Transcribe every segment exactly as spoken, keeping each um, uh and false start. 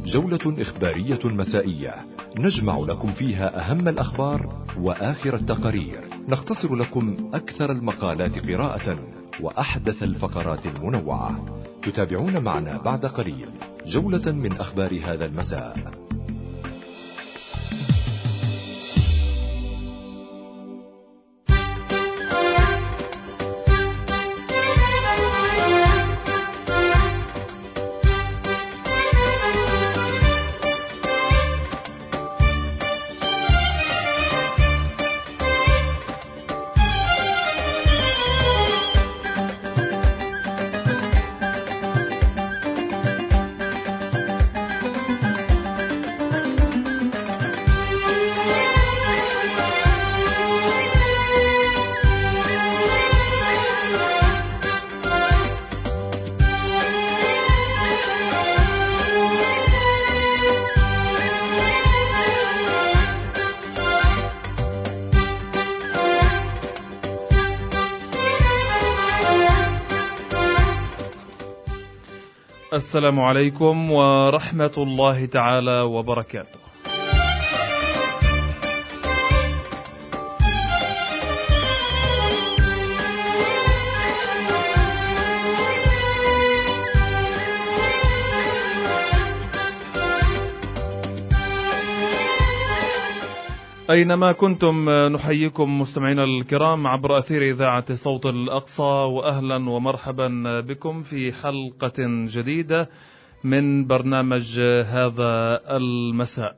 جولة إخبارية مسائية نجمع لكم فيها أهم الأخبار وآخر التقارير، نختصر لكم أكثر المقالات قراءة وأحدث الفقرات المنوعة. تتابعون معنا بعد قليل جولة من أخبار هذا المساء. السلام عليكم ورحمة الله تعالى وبركاته. أينما كنتم نحييكم مستمعينا الكرام عبر أثير إذاعة صوت الأقصى، وأهلا ومرحبا بكم في حلقة جديدة من برنامج هذا المساء.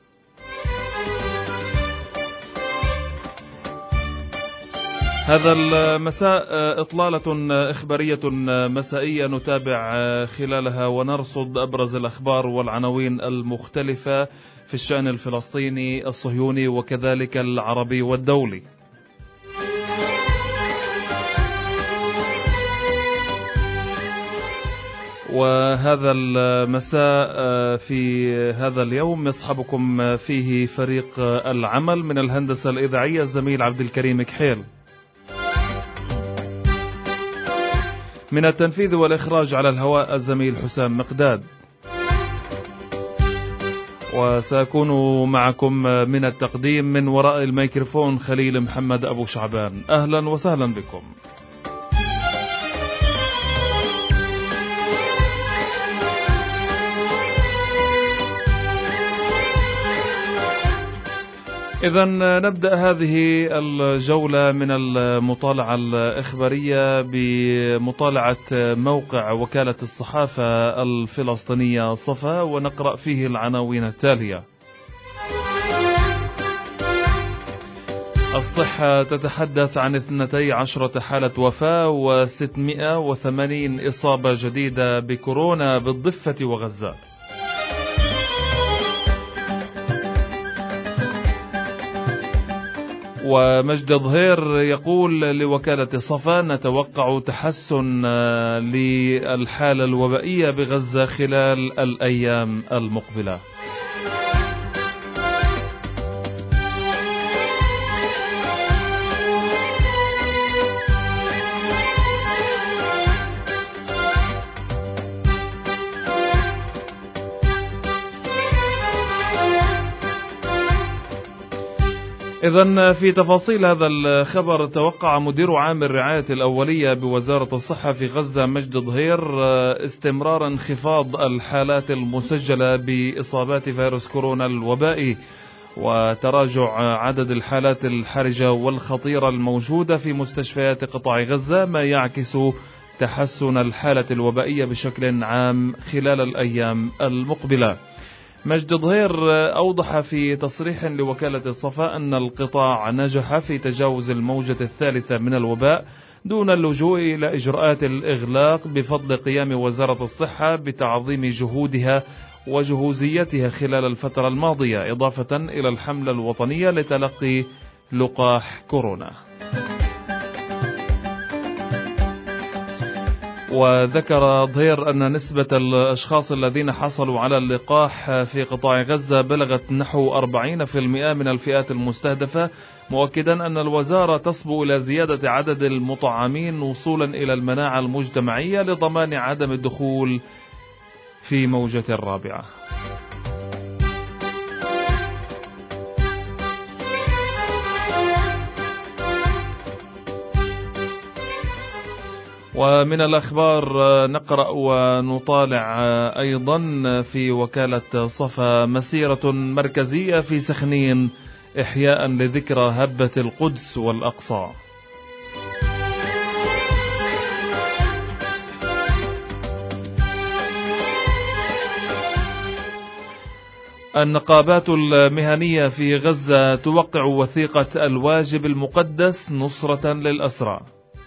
هذا المساء إطلالة إخبارية مسائية نتابع خلالها ونرصد أبرز الأخبار والعناوين المختلفة في الشأن الفلسطيني الصهيوني وكذلك العربي والدولي. وهذا المساء في هذا اليوم يصحبكم فيه فريق العمل من الهندسة الإذاعية الزميل عبد الكريم كحيل، من التنفيذ والإخراج على الهواء الزميل حسام مقداد، وسأكون معكم من التقديم من وراء الميكروفون خليل محمد أبو شعبان. أهلا وسهلا بكم. إذن نبدأ هذه الجولة من المطالعة الإخبارية بمطالعة موقع وكالة الصحافة الفلسطينية صفا، ونقرأ فيه العناوين التالية. الصحة تتحدث عن اثنتي عشرة حالة وفاة وستمائة وثمانين إصابة جديدة بكورونا بالضفة وغزة. ومجد ظهير يقول لوكالة صفا: نتوقع تحسن للحالة الوبائية بغزة خلال الأيام المقبلة. إذن في تفاصيل هذا الخبر، توقع مدير عام الرعاية الأولية بوزارة الصحة في غزة مجد ظهير استمرار انخفاض الحالات المسجلة بإصابات فيروس كورونا الوبائي وتراجع عدد الحالات الحرجة والخطيرة الموجودة في مستشفيات قطاع غزة، ما يعكس تحسن الحالة الوبائية بشكل عام خلال الأيام المقبلة. مجد ظهير أوضح في تصريح لوكالة الصفا أن القطاع نجح في تجاوز الموجة الثالثة من الوباء دون اللجوء إلى إجراءات الإغلاق بفضل قيام وزارة الصحة بتعظيم جهودها وجهوزيتها خلال الفترة الماضية، إضافة إلى الحملة الوطنية لتلقي لقاح كورونا. وذكر ظهير أن نسبة الأشخاص الذين حصلوا على اللقاح في قطاع غزة بلغت نحو أربعين بالمئة من الفئات المستهدفة، مؤكدا أن الوزارة تصبو إلى زيادة عدد المطعمين وصولا إلى المناعة المجتمعية لضمان عدم الدخول في موجة الرابعة. ومن الأخبار نقرأ ونطالع أيضا في وكالة صفا مسيرة مركزية في سخنين إحياء لذكرى هبة القدس والأقصى. النقابات المهنية في غزة توقع وثيقة الواجب المقدس نصرة للأسرى.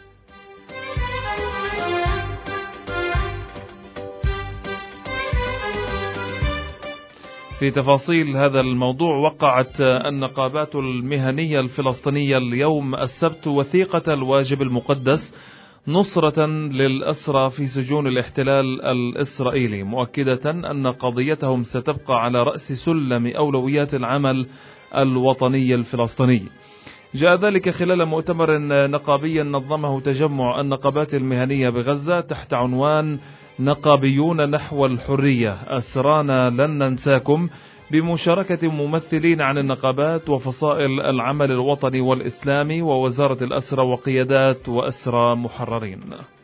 في تفاصيل هذا الموضوع، وقعت النقابات المهنية الفلسطينية اليوم السبت وثيقة الواجب المقدس نصرة للأسرى في سجون الاحتلال الإسرائيلي، مؤكدة أن قضيتهم ستبقى على رأس سلم أولويات العمل الوطني الفلسطيني. جاء ذلك خلال مؤتمر نقابي نظمه تجمع النقابات المهنية بغزة تحت عنوان نقابيون نحو الحرية، أسرانا لن ننساكم، بمشاركة ممثلين عن النقابات وفصائل العمل الوطني والإسلامي ووزارة الأسرى وقيادات وأسرى محررين.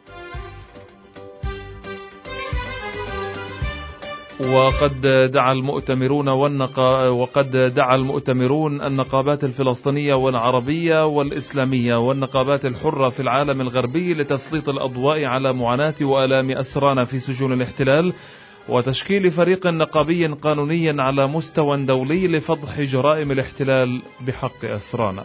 وقد دعا المؤتمرون والنقا وقد دعا المؤتمرون النقابات الفلسطينية والعربية والإسلامية والنقابات الحرة في العالم الغربي لتسليط الأضواء على معاناة وآلام أسرانا في سجون الاحتلال، وتشكيل فريق نقابي قانوني على مستوى دولي لفضح جرائم الاحتلال بحق أسرانا.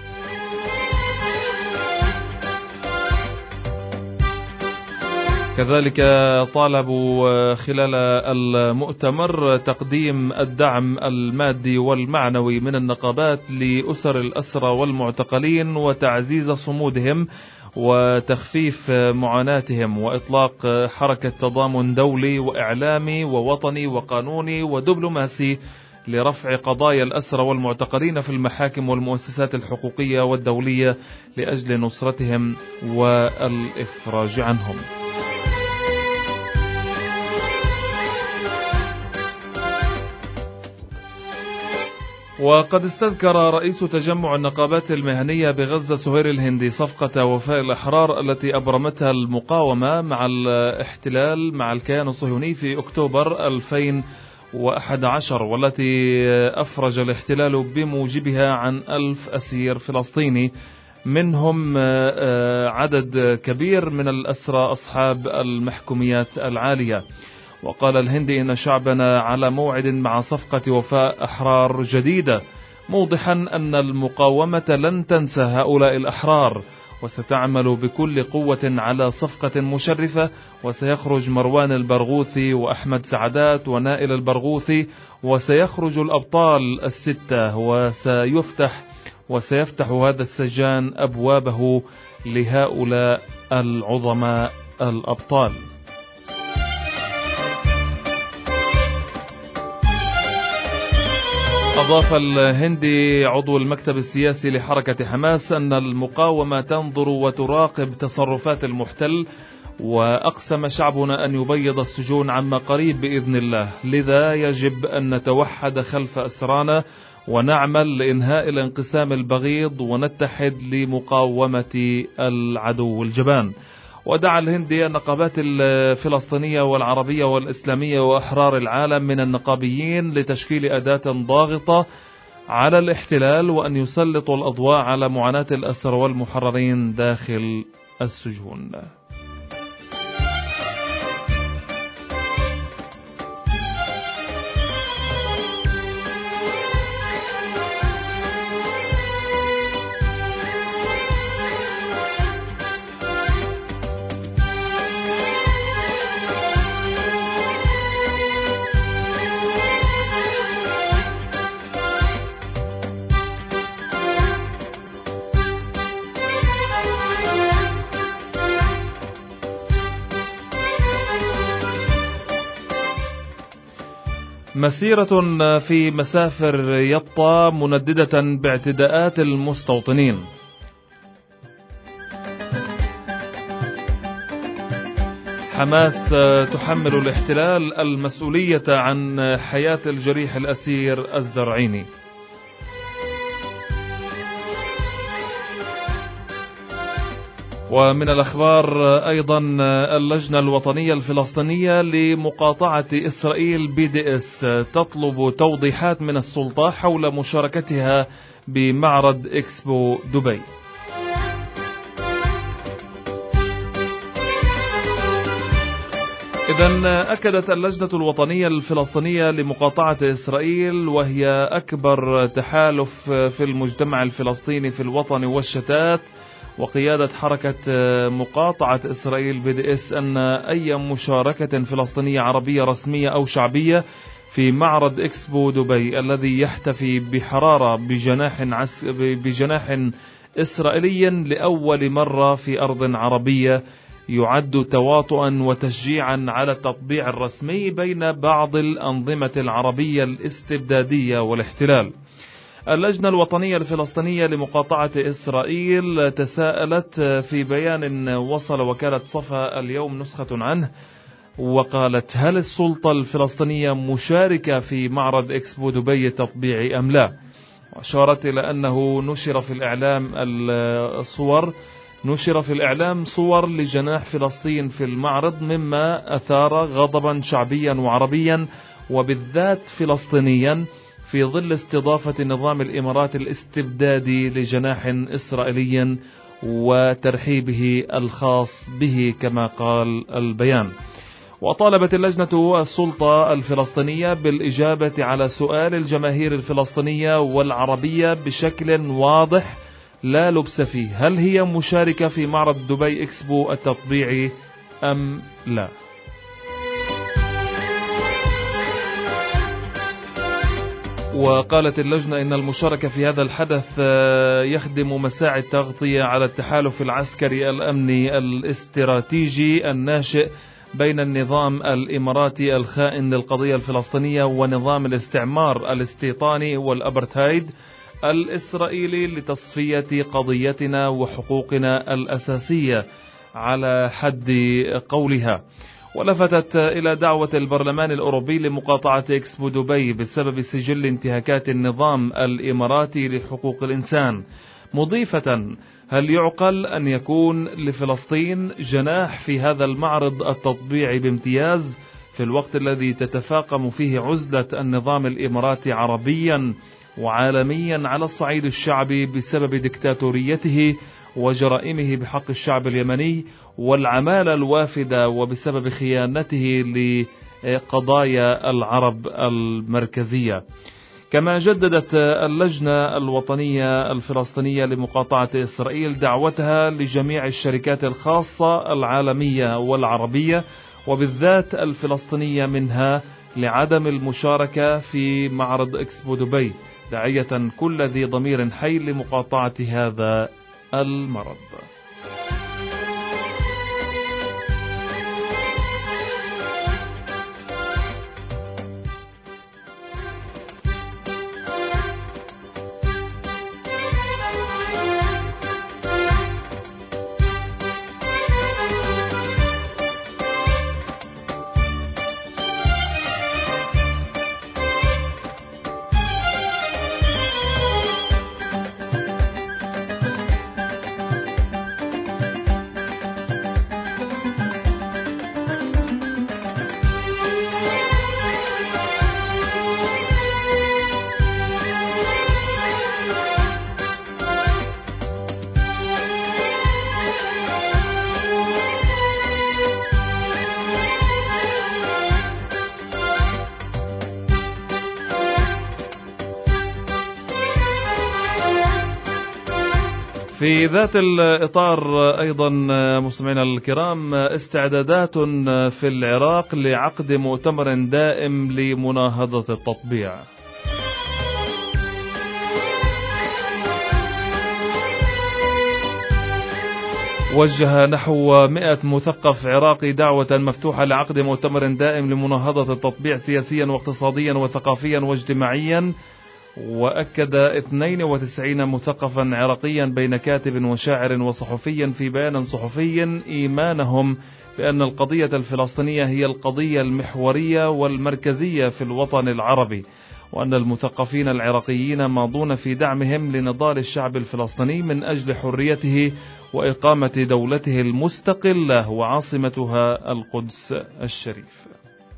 كذلك طالبوا خلال المؤتمر تقديم الدعم المادي والمعنوي من النقابات لأسر الأسرى والمعتقلين وتعزيز صمودهم وتخفيف معاناتهم، وإطلاق حركة تضامن دولي وإعلامي ووطني وقانوني ودبلوماسي لرفع قضايا الأسرى والمعتقلين في المحاكم والمؤسسات الحقوقية والدولية لأجل نصرتهم والإفراج عنهم. وقد استذكر رئيس تجمع النقابات المهنية بغزة سهير الهندي صفقة وفاء الأحرار التي أبرمتها المقاومة مع الاحتلال مع الكيان الصهيوني في أكتوبر ألفين وأحد عشر، والتي أفرج الاحتلال بموجبها عن ألف أسير فلسطيني، منهم عدد كبير من الأسرى أصحاب المحكوميات العالية. وقال الهندي إن شعبنا على موعد مع صفقة وفاء أحرار جديدة، موضحا أن المقاومة لن تنسى هؤلاء الأحرار وستعمل بكل قوة على صفقة مشرفة. وسيخرج مروان البرغوثي وأحمد سعدات ونائل البرغوثي، وسيخرج الأبطال الستة، وسيفتح وسيفتح هذا السجان أبوابه لهؤلاء العظماء الأبطال. أضاف الهندي عضو المكتب السياسي لحركة حماس أن المقاومة تنظر وتراقب تصرفات المحتل، وأقسم شعبنا أن يبيض السجون عما قريب بإذن الله، لذا يجب أن نتوحد خلف أسرانا ونعمل لإنهاء الانقسام البغيض ونتحد لمقاومة العدو الجبان. ودعا الهندي النقابات الفلسطينية والعربية والإسلامية وأحرار العالم من النقابيين لتشكيل أداة ضاغطة على الاحتلال، وأن يسلطوا الأضواء على معاناة الأسرى والمحررين داخل السجون. مسيرة في مسافر يطا منددة باعتداءات المستوطنين. حماس تحمل الاحتلال المسؤولية عن حياة الجريح الأسير الزرعيني. ومن الأخبار أيضا اللجنة الوطنية الفلسطينية لمقاطعة إسرائيل بي دي إس تطلب توضيحات من السلطة حول مشاركتها بمعرض إكسبو دبي. إذن أكدت اللجنة الوطنية الفلسطينية لمقاطعة إسرائيل، وهي أكبر تحالف في المجتمع الفلسطيني في الوطن والشتات وقيادة حركة مقاطعة إسرائيل بي دي إس، أن أي مشاركة فلسطينية عربية رسمية أو شعبية في معرض إكسبو دبي الذي يحتفي بحرارة بجناح, عس بجناح إسرائيلي لأول مرة في أرض عربية يعد تواطؤا وتشجيعا على التطبيع الرسمي بين بعض الأنظمة العربية الاستبدادية والاحتلال. اللجنة الوطنية الفلسطينية لمقاطعة إسرائيل تساءلت في بيان وصل وكالة صفا اليوم نسخة عنه، وقالت: هل السلطة الفلسطينية مشاركة في معرض إكسبو دبي التطبيعي أم لا؟ وأشارت إلى أنه نشر في الإعلام الصور نشر في الإعلام صور لجناح فلسطين في المعرض، مما أثار غضبا شعبيا وعربيا وبالذات فلسطينيا في ظل استضافة النظام الإماراتي الاستبدادي لجناح إسرائيلي وترحيبه الخاص به كما قال البيان. وطالبت اللجنة السلطة الفلسطينية بالإجابة على سؤال الجماهير الفلسطينية والعربية بشكل واضح لا لبس فيه: هل هي مشاركة في معرض دبي إكسبو التطبيعي أم لا؟ وقالت اللجنة إن المشاركة في هذا الحدث يخدم مساعي التغطية على التحالف العسكري الأمني الاستراتيجي الناشئ بين النظام الإماراتي الخائن للقضية الفلسطينية ونظام الاستعمار الاستيطاني والأبرتايد الإسرائيلي لتصفية قضيتنا وحقوقنا الأساسية على حد قولها. ولفتت إلى دعوة البرلمان الأوروبي لمقاطعة إكسبو دبي بسبب سجل انتهاكات النظام الإماراتي لحقوق الإنسان، مضيفة: هل يعقل أن يكون لفلسطين جناح في هذا المعرض التطبيعي بامتياز في الوقت الذي تتفاقم فيه عزلة النظام الإماراتي عربيا وعالميا على الصعيد الشعبي بسبب دكتاتوريته وجرائمه بحق الشعب اليمني والعمالة الوافدة وبسبب خيانته لقضايا العرب المركزية. كما جددت اللجنة الوطنية الفلسطينية لمقاطعة إسرائيل دعوتها لجميع الشركات الخاصة العالمية والعربية وبالذات الفلسطينية منها لعدم المشاركة في معرض إكسبو دبي، داعية كل ذي ضمير حي لمقاطعة هذا المرض. في ذات الإطار أيضا مستمعينا الكرام، استعدادات في العراق لعقد مؤتمر دائم لمناهضة التطبيع. وجه نحو مئة مثقف عراقي دعوة مفتوحة لعقد مؤتمر دائم لمناهضة التطبيع سياسيا واقتصاديا وثقافيا واجتماعيا. وأكد اثنين وتسعين مثقفا عراقيا بين كاتب وشاعر وصحفي في بيان صحفي إيمانهم بأن القضية الفلسطينية هي القضية المحورية والمركزية في الوطن العربي، وأن المثقفين العراقيين ماضون في دعمهم لنضال الشعب الفلسطيني من أجل حريته وإقامة دولته المستقلة وعاصمتها القدس الشريف.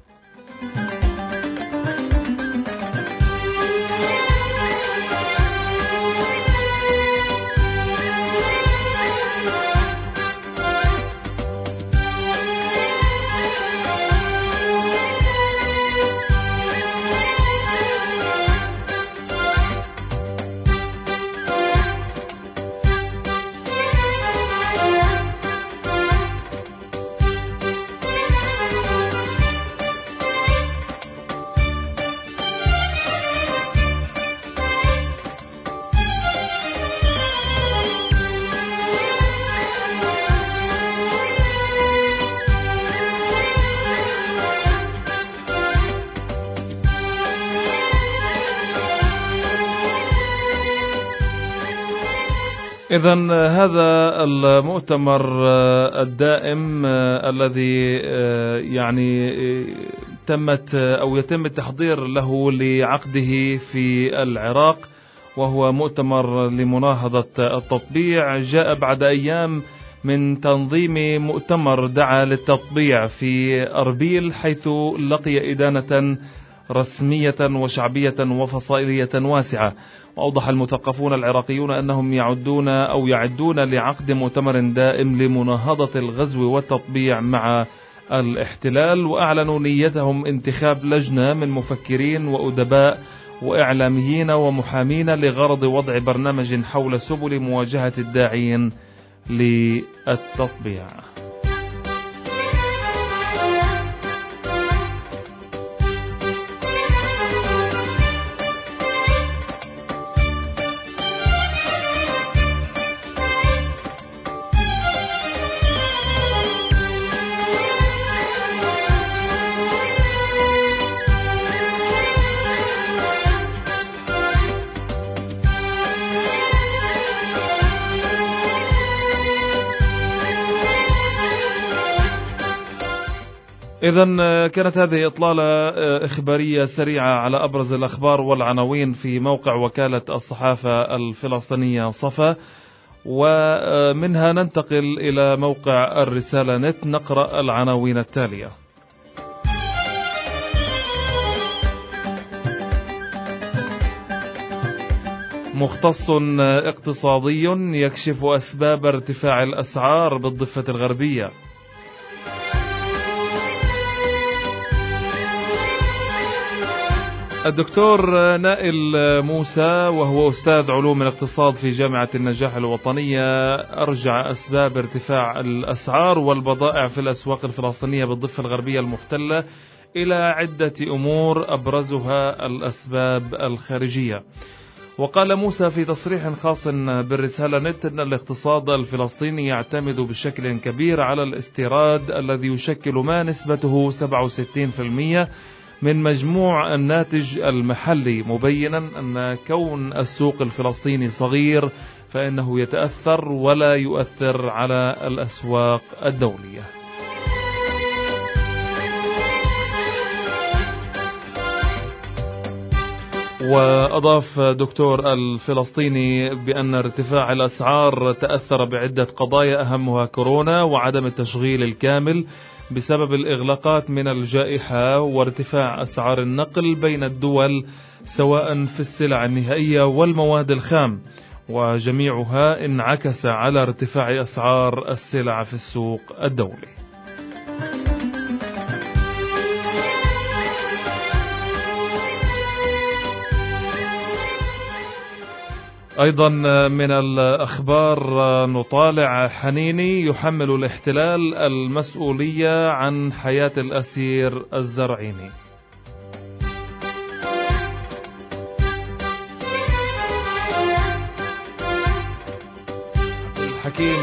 إذن هذا المؤتمر الدائم الذي يعني تمت أو يتم التحضير له لعقده في العراق، وهو مؤتمر لمناهضة التطبيع، جاء بعد أيام من تنظيم مؤتمر دعا للتطبيع في أربيل، حيث لقي إدانة رسمية وشعبية وفصائلية واسعة. وأوضح المثقفون العراقيون أنهم يعدون أو يعدون لعقد مؤتمر دائم لمناهضة الغزو والتطبيع مع الاحتلال، وأعلنوا نيتهم انتخاب لجنة من مفكرين وأدباء وإعلاميين ومحامين لغرض وضع برنامج حول سبل مواجهة الداعين للتطبيع. إذن كانت هذه إطلالة إخبارية سريعة على أبرز الأخبار والعناوين في موقع وكالة الصحافة الفلسطينية صفا، ومنها ننتقل إلى موقع الرسالة نت نقرأ العناوين التالية. مختص اقتصادي يكشف أسباب ارتفاع الأسعار بالضفة الغربية. الدكتور نائل موسى وهو أستاذ علوم الاقتصاد في جامعة النجاح الوطنية أرجع أسباب ارتفاع الأسعار والبضائع في الأسواق الفلسطينية بالضفة الغربية المحتلة إلى عدة أمور أبرزها الأسباب الخارجية. وقال موسى في تصريح خاص بالرسالة نت أن الاقتصاد الفلسطيني يعتمد بشكل كبير على الاستيراد الذي يشكل ما نسبته سبعة وستين بالمئة من مجموع الناتج المحلي، مبينا أن كون السوق الفلسطيني صغير فإنه يتأثر ولا يؤثر على الأسواق الدولية. وأضاف دكتور الفلسطيني بأن ارتفاع الأسعار تأثر بعدة قضايا أهمها كورونا وعدم التشغيل الكامل بسبب الإغلاقات من الجائحة وارتفاع أسعار النقل بين الدول سواء في السلع النهائية والمواد الخام، وجميعها انعكس على ارتفاع أسعار السلع في السوق الدولي. أيضا من الأخبار نطالع حنيني يحمل الاحتلال المسؤولية عن حياة الأسير الزرعيني. الحكيم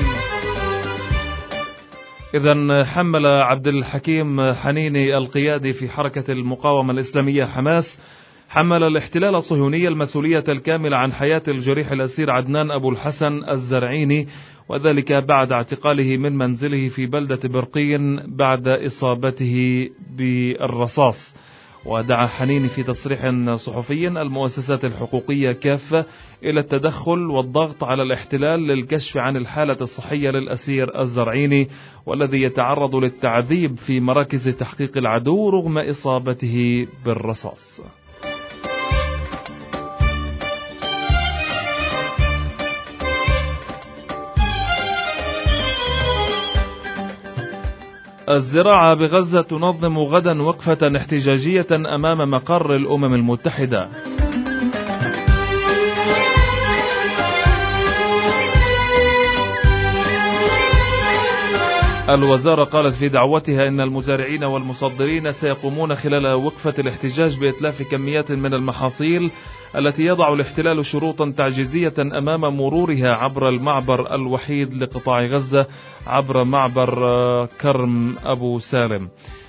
إذن حمل عبد الحكيم حنيني القيادي في حركة المقاومة الإسلامية حماس حمل الاحتلال الصهيوني المسؤولية الكاملة عن حياة الجريح الأسير عدنان أبو الحسن الزرعيني، وذلك بعد اعتقاله من منزله في بلدة برقين بعد إصابته بالرصاص. ودعا حنيني في تصريح صحفي المؤسسات الحقوقية كافة إلى التدخل والضغط على الاحتلال للكشف عن الحالة الصحية للأسير الزرعيني، والذي يتعرض للتعذيب في مراكز تحقيق العدو رغم إصابته بالرصاص. الزراعة بغزة تنظم غدا وقفة احتجاجية أمام مقر الأمم المتحدة. الوزارة قالت في دعوتها إن المزارعين والمصدرين سيقومون خلال وقفة الاحتجاج بإتلاف كميات من المحاصيل التي يضع الاحتلال شروطا تعجيزية أمام مرورها عبر المعبر الوحيد لقطاع غزة، عبر معبر كرم أبو سالم.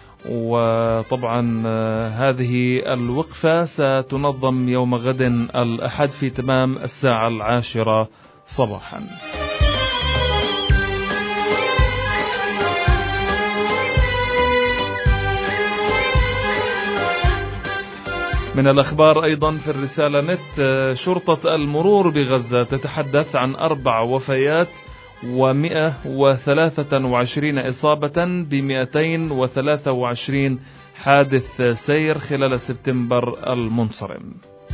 وطبعا هذه الوقفة ستنظم يوم غد الأحد في تمام الساعة العاشرة صباحا. من الأخبار أيضا في الرسالة نت، شرطة المرور بغزة تتحدث عن أربع وفيات ومئة وثلاثة وعشرين إصابة بمئتين وثلاثة وعشرين حادث سير خلال سبتمبر المنصرم.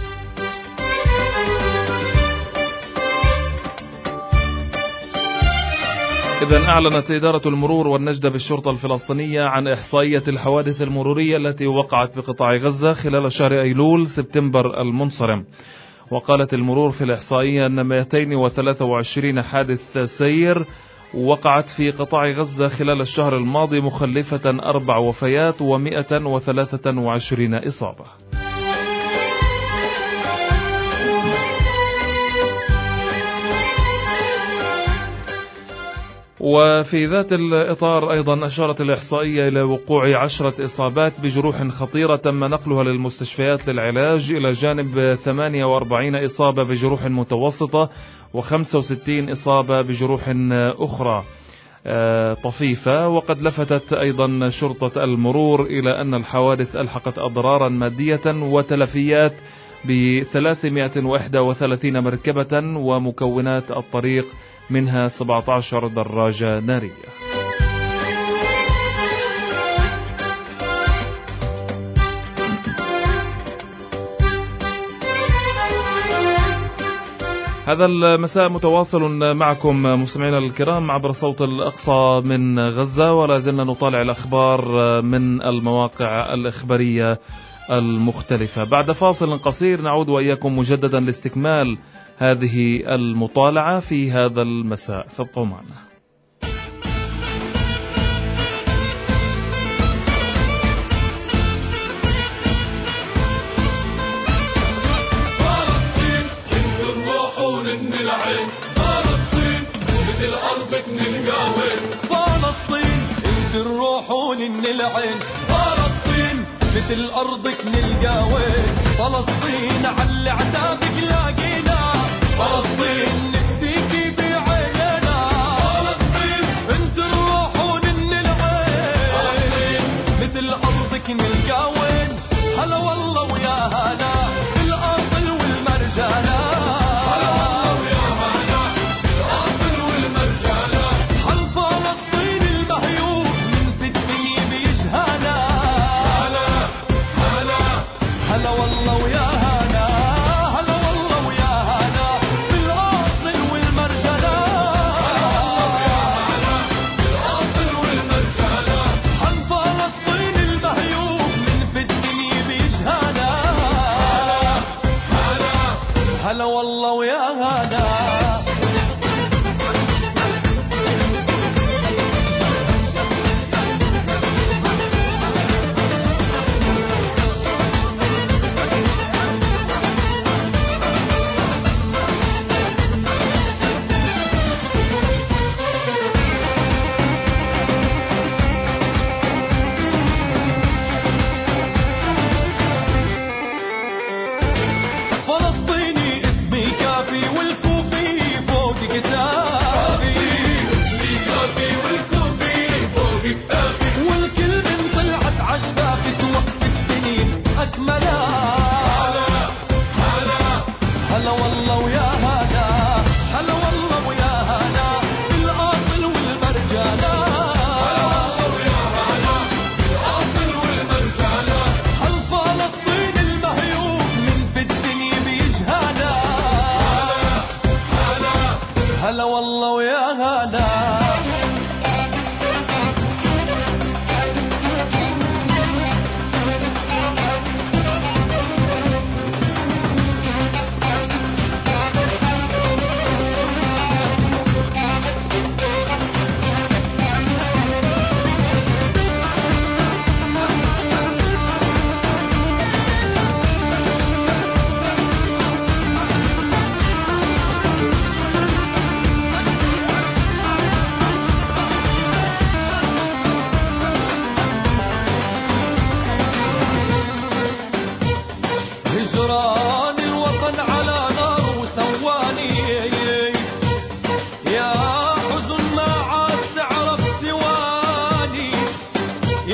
إذن أعلنت إدارة المرور والنجدة بالشرطة الفلسطينية عن إحصائية الحوادث المرورية التي وقعت بقطاع غزة خلال شهر أيلول سبتمبر المنصرم. وقالت المرور في الإحصائية أن مئتين وثلاثة وعشرين حادث سير وقعت في قطاع غزة خلال الشهر الماضي، مخلفة أربع وفيات ومئة وثلاثة وعشرين إصابة. وفي ذات الإطار أيضا أشارت الإحصائية إلى وقوع عشرة إصابات بجروح خطيرة تم نقلها للمستشفيات للعلاج، إلى جانب ثمانية وأربعين إصابة بجروح متوسطة وخمسة وستين إصابة بجروح أخرى طفيفة. وقد لفتت أيضا شرطة المرور إلى أن الحوادث ألحقت أضرارا مادية وتلفيات ب ثلاثمئة وواحد وثلاثين مركبة ومكونات الطريق، منها سبعة عشر دراجة نارية. هذا المساء متواصل معكم مستمعينا الكرام عبر صوت الأقصى من غزة، ولا زلنا نطالع الأخبار من المواقع الإخبارية المختلفة. بعد فاصل قصير نعود وإياكم مجددا لاستكمال هذه المطالعة في هذا المساء، فابقوا معنا. فلسطين انتوا الروحون من العين، فلسطين مثل أرضك نلقاوين، فلسطين انتوا الروحون من العين، فلسطين مثل أرضك نلقاوين، فلسطين على عتابك لاقينا، فلسطين نفديكي بعيننا، فلسطين انت الروحون من العين، فلسطين مثل أرضك نلقاوين، هلا والله ويا هلا بالأصل والمرجانة، هلا والله ويا هلا بالأصل والمرجانة، حل فلسطين المهيوب من في الدنيا بيشهانا، هلا هلا هلا والله ويا هلا، هلا والله ويا هلا بالأصل والمرجانة، هلا والله ويا هلا بالأصل والمرجانة، حل فلسطين المهيوب من في الدنيا بيشهانا.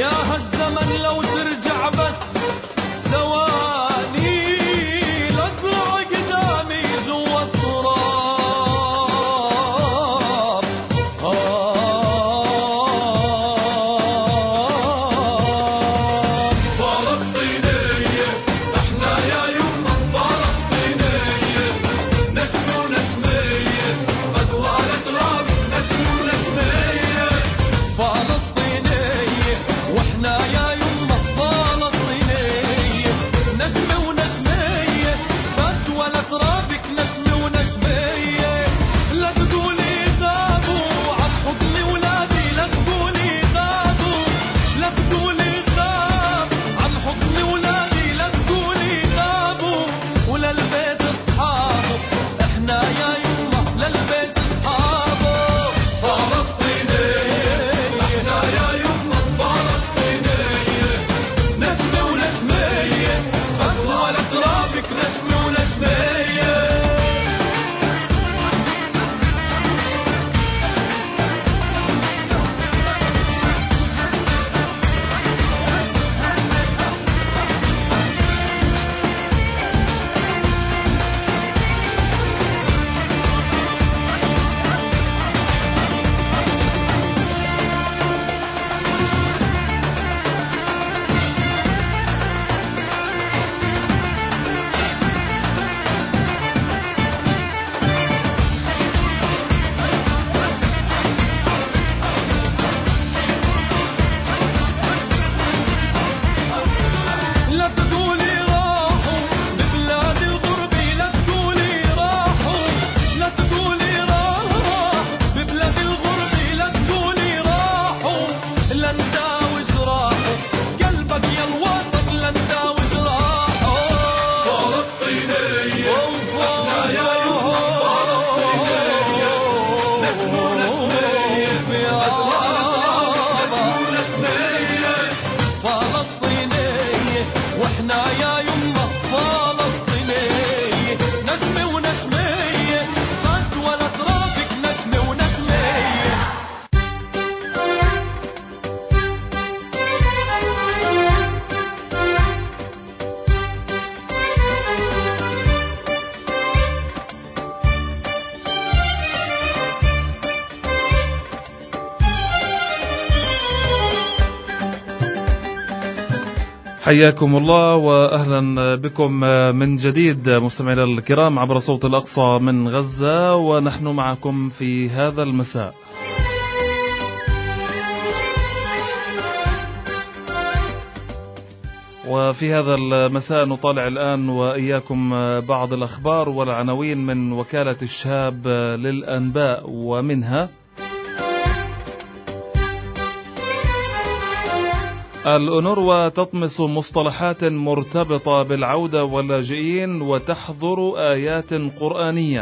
حياكم الله وأهلا بكم من جديد مستمعينا الكرام عبر صوت الأقصى من غزة، ونحن معكم في هذا المساء. وفي هذا المساء نطالع الآن وإياكم بعض الأخبار والعناوين من وكالة الشهاب للأنباء، ومنها: الأونروا تطمس مصطلحات مرتبطة بالعودة واللاجئين وتحظر آيات قرآنية.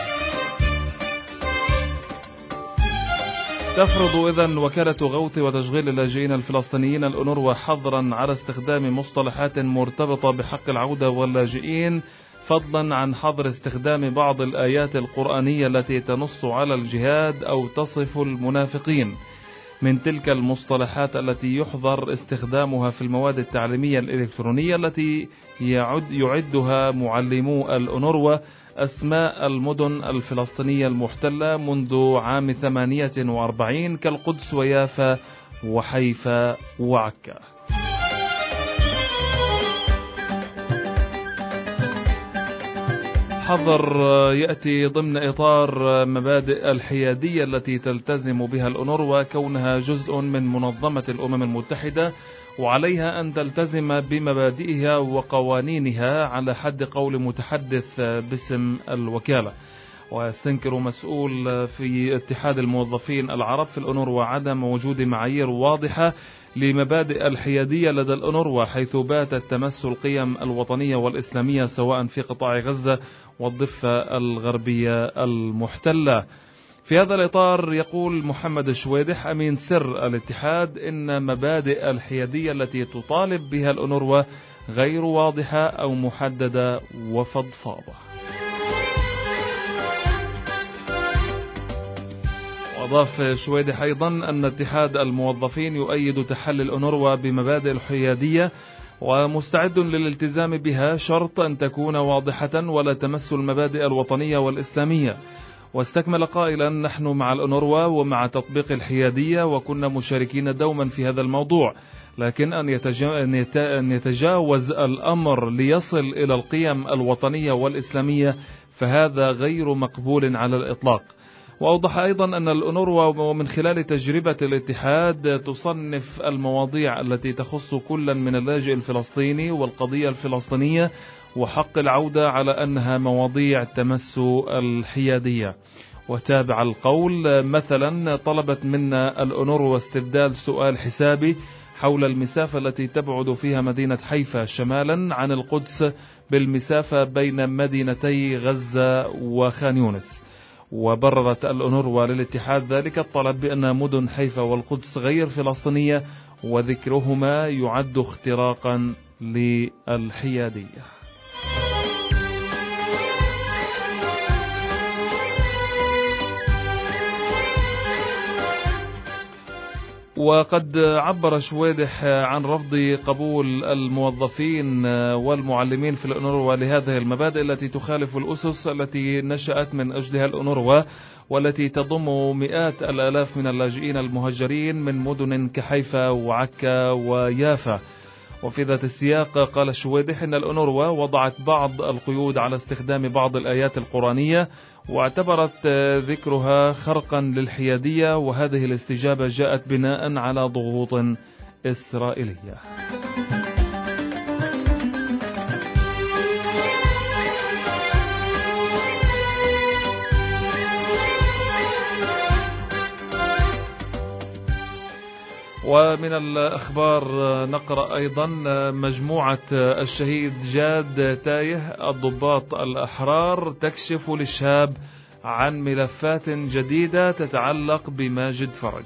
تفرض إذن وكالة غوث وتشغيل اللاجئين الفلسطينيين الأونروا حظرا على استخدام مصطلحات مرتبطة بحق العودة واللاجئين، فضلا عن حظر استخدام بعض الآيات القرآنية التي تنص على الجهاد أو تصف المنافقين. من تلك المصطلحات التي يحظر استخدامها في المواد التعليمية الإلكترونية التي يعد يعدها معلمو الأونروا أسماء المدن الفلسطينية المحتلة منذ عام ثمانية وأربعين كالقدس ويافا وحيفا وعكا. حظر يأتي ضمن إطار مبادئ الحيادية التي تلتزم بها الأونروا كونها جزء من منظمة الأمم المتحدة، وعليها أن تلتزم بمبادئها وقوانينها على حد قول متحدث باسم الوكالة. ويستنكر مسؤول في اتحاد الموظفين العرب في الأونروا عدم وجود معايير واضحة لمبادئ الحيادية لدى الأونروا، حيث باتت تمس القيم الوطنية والإسلامية سواء في قطاع غزة والضفة الغربية المحتلة. في هذا الإطار يقول محمد الشويدح أمين سر الاتحاد إن مبادئ الحيادية التي تطالب بها الأونروا غير واضحة أو محددة وفضفاضة. أضاف شويدح أيضا أن اتحاد الموظفين يؤيد تحلي الأونروا بمبادئ الحيادية ومستعد للالتزام بها، شرط أن تكون واضحة ولا تمس المبادئ الوطنية والإسلامية. واستكمل قائلا: نحن مع الأونروا ومع تطبيق الحيادية وكنا مشاركين دوما في هذا الموضوع، لكن أن يتجاوز الأمر ليصل إلى القيم الوطنية والإسلامية فهذا غير مقبول على الإطلاق. وأوضح أيضا أن الأونروا من خلال تجربة الاتحاد تصنف المواضيع التي تخص كلا من اللاجئ الفلسطيني والقضية الفلسطينية وحق العودة على أنها مواضيع تمس الحيادية. وتابع القول: مثلا طلبت منا الأونروا استبدال سؤال حسابي حول المسافة التي تبعد فيها مدينة حيفا شمالا عن القدس بالمسافة بين مدينتي غزة وخان يونس. وبررت الأونروا للاتحاد ذلك الطلب بأن مدن حيفا والقدس غير فلسطينية وذكرهما يعد اختراقا للحيادية. وقد عبر شويدح عن رفض قبول الموظفين والمعلمين في الأونروا لهذه المبادئ التي تخالف الأسس التي نشأت من أجلها الأونروا والتي تضم مئات الآلاف من اللاجئين المهجرين من مدن كحيفا وعكا ويافا. وفي ذات السياق قال شويدح إن الأونروا وضعت بعض القيود على استخدام بعض الآيات القرآنية واعتبرت ذكرها خرقا للحيادية، وهذه الاستجابة جاءت بناء على ضغوط إسرائيلية. ومن الأخبار نقرأ أيضا: مجموعة الشهيد جاد تايه الضباط الأحرار تكشف للشاب عن ملفات جديدة تتعلق بماجد فرج.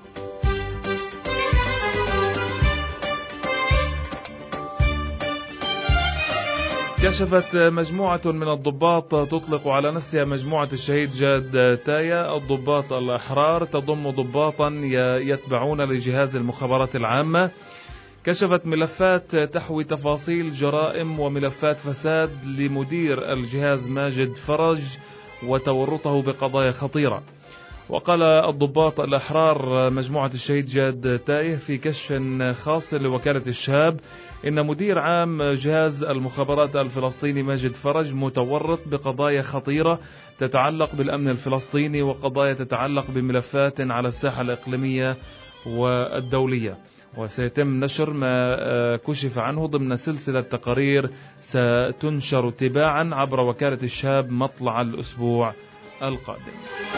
كشفت مجموعة من الضباط تطلق على نفسها مجموعة الشهيد جاد تايا الضباط الأحرار، تضم ضباطا يتبعون لجهاز المخابرات العامة، كشفت ملفات تحوي تفاصيل جرائم وملفات فساد لمدير الجهاز ماجد فرج وتورطه بقضايا خطيرة. وقال الضباط الأحرار مجموعة الشهيد جاد تايه في كشف خاص لوكالة الشهاب إن مدير عام جهاز المخابرات الفلسطيني ماجد فرج متورط بقضايا خطيرة تتعلق بالأمن الفلسطيني وقضايا تتعلق بملفات على الساحة الإقليمية والدولية. وسيتم نشر ما كشف عنه ضمن سلسلة تقارير ستنشر تباعا عبر وكالة الشهاب مطلع الأسبوع القادم.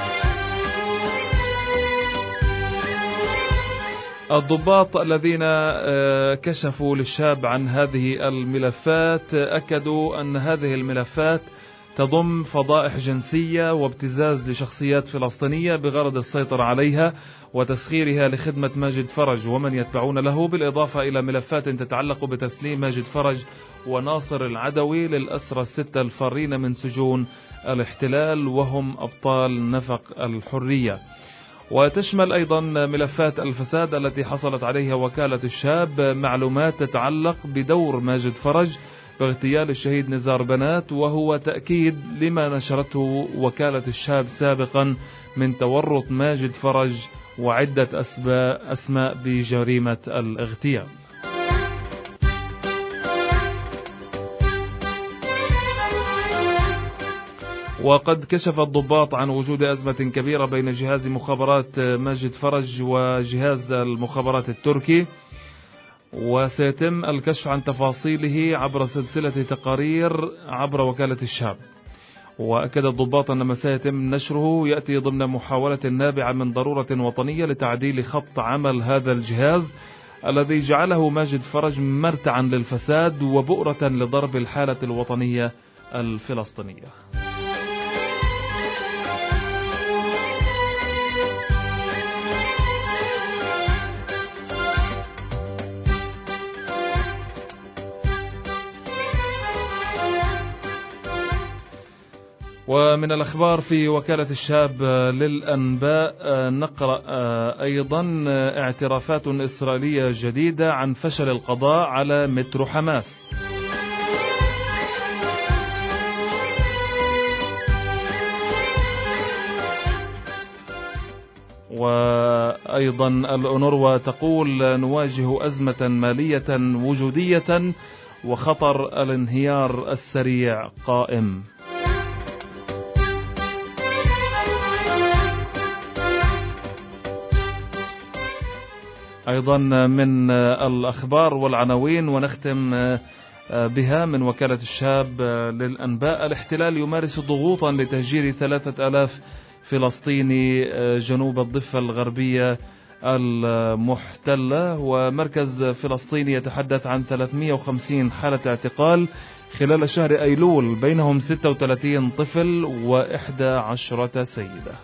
الضباط الذين كشفوا للشاب عن هذه الملفات أكدوا أن هذه الملفات تضم فضائح جنسية وابتزاز لشخصيات فلسطينية بغرض السيطرة عليها وتسخيرها لخدمة ماجد فرج ومن يتبعون له، بالإضافة إلى ملفات تتعلق بتسليم ماجد فرج وناصر العدوي للأسرى الستة الفارين من سجون الاحتلال وهم أبطال نفق الحرية. وتشمل أيضا ملفات الفساد التي حصلت عليها وكالة الشاب معلومات تتعلق بدور ماجد فرج باغتيال الشهيد نزار بنات، وهو تأكيد لما نشرته وكالة الشاب سابقا من تورط ماجد فرج وعدة أسماء بجريمة الاغتيال. وقد كشف الضباط عن وجود أزمة كبيرة بين جهاز مخابرات ماجد فرج وجهاز المخابرات التركي، وسيتم الكشف عن تفاصيله عبر سلسلة تقارير عبر وكالة الشاب. وأكد الضباط أن ما سيتم نشره يأتي ضمن محاولة نابعة من ضرورة وطنية لتعديل خط عمل هذا الجهاز الذي جعله ماجد فرج مرتعا للفساد وبؤرة لضرب الحالة الوطنية الفلسطينية. ومن الأخبار في وكالة الشاب للأنباء نقرأ أيضا اعترافات إسرائيلية جديدة عن فشل القضاء على مترو حماس. وأيضا الأونروا تقول نواجه أزمة مالية وجودية وخطر الانهيار السريع قائم. أيضا من الأخبار والعناوين ونختم بها من وكالة الشاب للأنباء: الاحتلال يمارس ضغوطا لتهجير ثلاثة آلاف فلسطيني جنوب الضفة الغربية المحتلة، ومركز فلسطيني يتحدث عن ثلاثمئة وخمسين حالة اعتقال خلال شهر أيلول، بينهم ستة وثلاثين طفل وإحدى عشرة سيدة.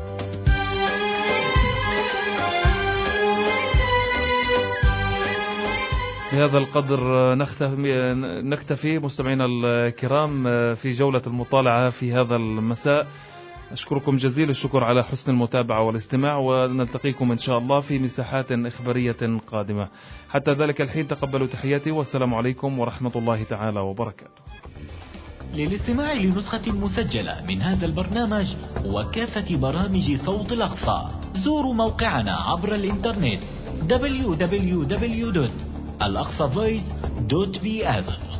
بهذا القدر نختفي, نكتفي مستمعينا الكرام في جولة المطالعة في هذا المساء. أشكركم جزيل الشكر على حسن المتابعة والاستماع، ونلتقيكم إن شاء الله في مساحات إخبارية قادمة. حتى ذلك الحين تقبلوا تحياتي والسلام عليكم ورحمة الله تعالى وبركاته. للاستماع لنسخة مسجلة من هذا البرنامج وكافة برامج صوت الأقصى زوروا موقعنا عبر الإنترنت دبليو دبليو دبليو دوت الأقصى فويس دوت بي إس.